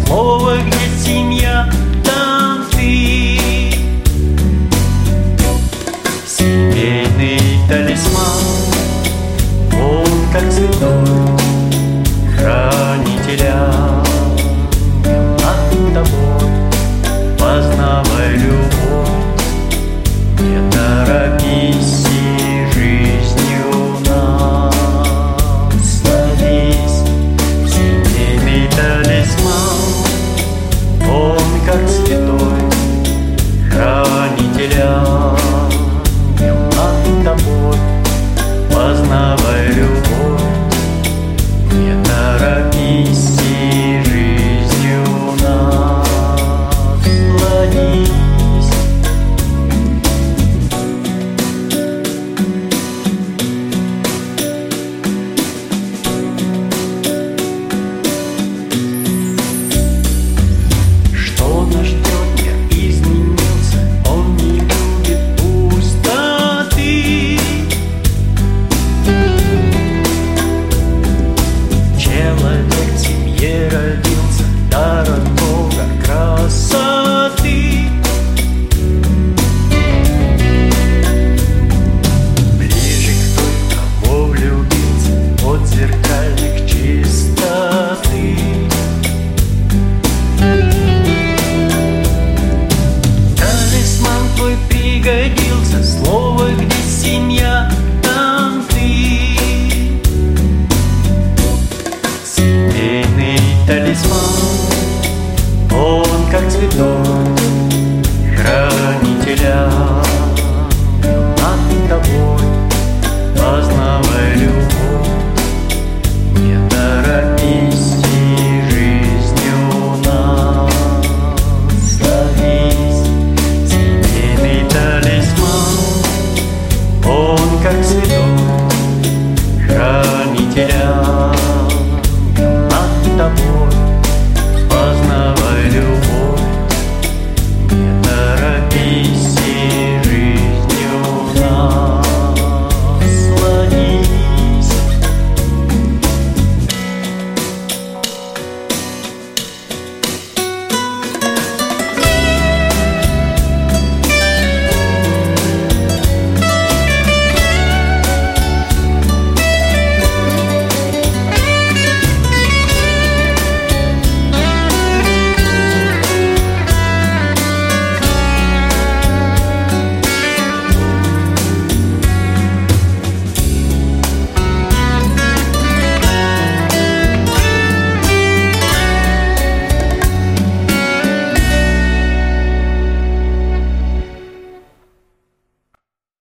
слово, где семья, там ты. Семейный талисман, он как цветок хранителя. Над тобой познавай любовь, не торопись и жизнью насладись. Семейный талисман, он как цветок хранителя. Над тобой познавай любовь, не торопись и жизнью насладись. Что нас ждет, мир изменился, он не любит пустоты. Человек в семье родился, дар от Бога красоты. Ближе к той, кого влюбился, от зеркальных чистоты. Талисман твой пригодился, слово, где семья, там ты. Семейный талисман, он как цветок хранителя. Над тобой познавай